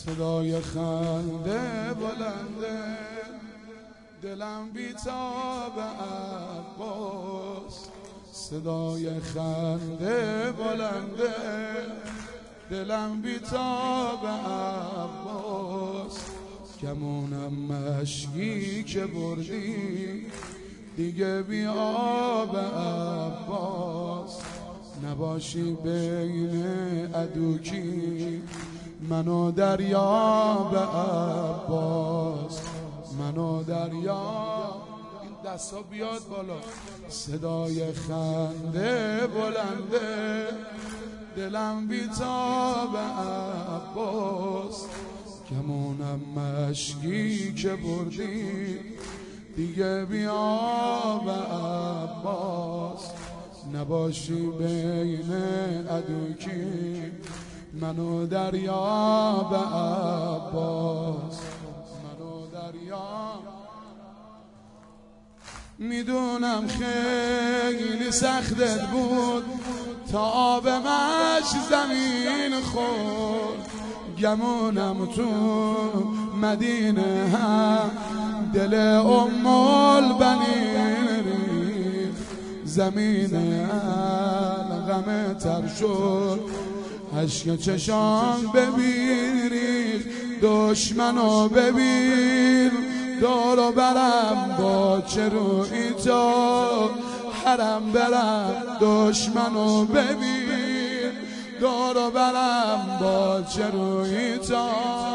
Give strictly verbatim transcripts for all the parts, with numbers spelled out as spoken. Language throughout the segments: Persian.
صدای خنده بلنده، دلم بی‌تاب عباس. صدای خنده بلنده، دلم بی‌تاب عباس. گمونم مشکی که بردی دیگه بی آب عباس. نباشی بین عدوکی منو دریا به عباس، منو دریا. این دستا بیاد بالا. صدای خنده بلنده، دلم بی‌تاب عباس. گمونم مشکی که بردی دیگه بیا به عباس. نباشی بین عدوکی منو دریا به عباس، منو دریا. میدونم خیلی سختت بود تا آب مش زمین خورد. گمونم تو مدینه هم دل ام البنین ریخت. زمین الغم تر شد، عشق چشام ببین ریخت. دشمنو ببین دور و برم با چه روی تو حرم برم. دشمنو ببین دور و برم با چه روی تو.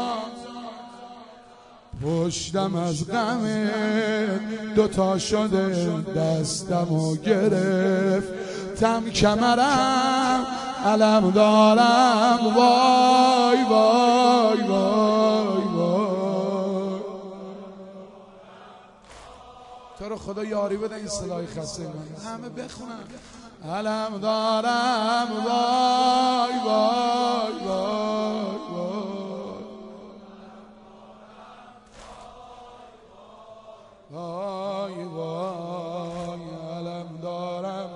پشتم از غم دوتا شده، دستمو گرفت تم کمرم علم دارم. وای وای وای وای. تو رو خدا یاری بده این صدای خسته من همه بخونم. علم دارم وای وای وای وای وای وای. علم دارم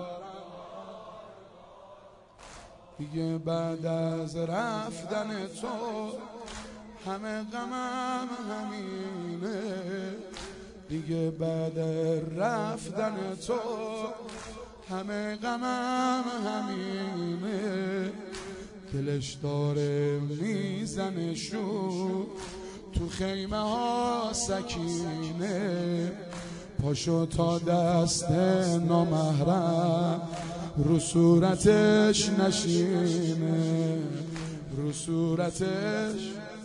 دیگه بعد از رفتن تو همه غمم همینه. دیگه بعد رفتن تو همه غمم همینه. دلش داره میزنه شو تو خیمه ها سکینه. پاشو تا دست نامحرم رو صورتش نشینه، رو صورتش.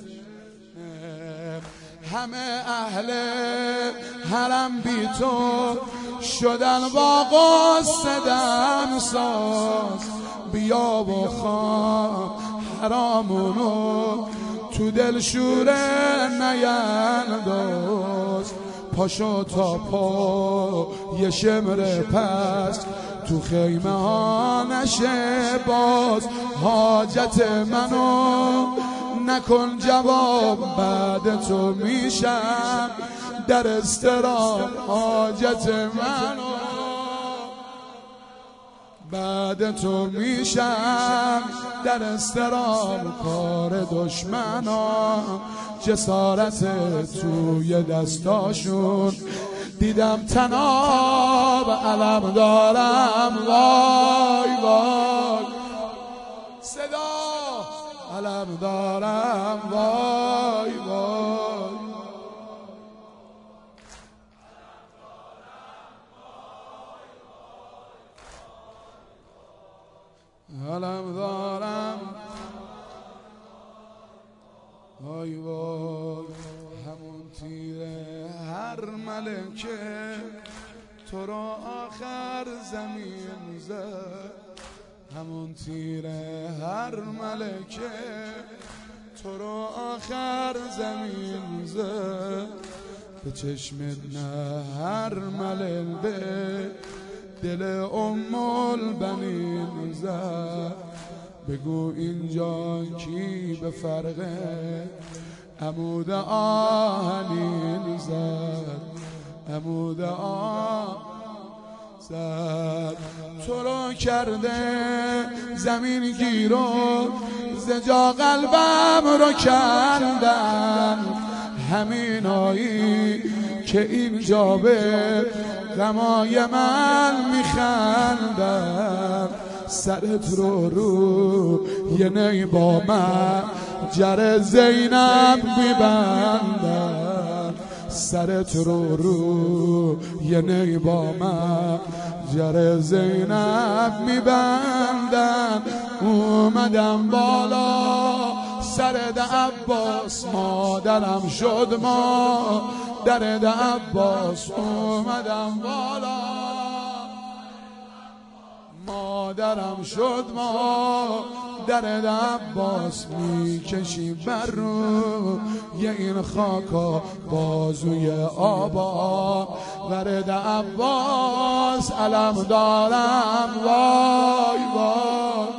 همه اهل حرم بی تو شدن با غصه دم ساز. بیا و خواه حرامونو تو دل شوره نینداز. پاشو تا پا یه شمر پس تو خیمه ها نشه باز. حاجت منو نکن جواب، بعد تو میشم در استراب. حاجت منو بعد تو میشم در استراب. کار دشمنا جسارت توی دستاشون دیدم تناب. علم دارم وای وای. صدا علم دارم وای وای. علم دارم وای وای. همون تیره هر ملکه تو را آخر زمین زد. همون تیره هر ملکه تو را آخر زمین زد. به چشمت نه هر ملل دل ام البنین زد. بگو اینجا کی به فرق عمود آهنین زد، عمود آه زد. تو رو کرده زمین گیرو زجا قلبم رو کندن، همینایی که اینجا به غمای من میخندن. سرت رو رو یه نی با من جر زینب میبندن، سرت رو رو یه نی با من جر زینب میبندن. اومدم بالا سرد عباس، مادرم شد ما درد عباس. اومدم بالا مادرم شد ما درد عباس. میکشیم بر رو یه این خاکا بازوی آبا ورد عباس. علم دارم وای وای